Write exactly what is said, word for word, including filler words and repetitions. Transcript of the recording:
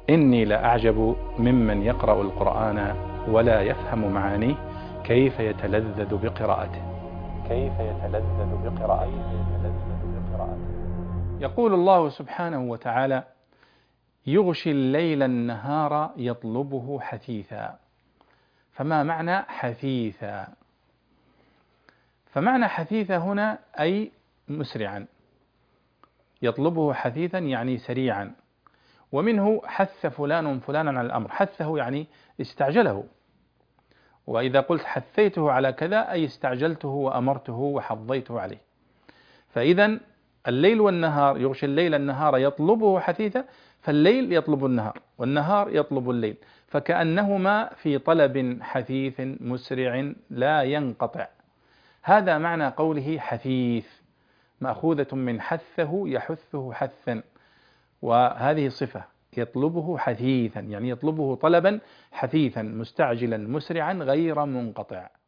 إني لأعجب ممن يقرأ القرآن ولا يفهم معانيه كيف يتلذذ بقراءته كيف يتلذذ بقراءته يقول الله سبحانه وتعالى: يغشي الليل النهار يطلبه حثيثا. فما معنى حثيثا؟ فمعنى حثيثا هنا أي مسرعا، يطلبه حثيثا يعني سريعا. ومنه حث فلان فلانا على الأمر، حثه يعني استعجله، وإذا قلت حثيته على كذا أي استعجلته وأمرته وحضيته عليه. فإذا الليل والنهار، يغشي الليل النهار يطلبه حثيثا، فالليل يطلب النهار والنهار يطلب الليل، فكأنهما في طلب حثيث مسرع لا ينقطع. هذا معنى قوله حثيث، مأخوذة من حثه يحثه حثا، وهذه صفة، يطلبه حثيثا يعني يطلبه طلبا حثيثا مستعجلا مسرعا غير منقطع.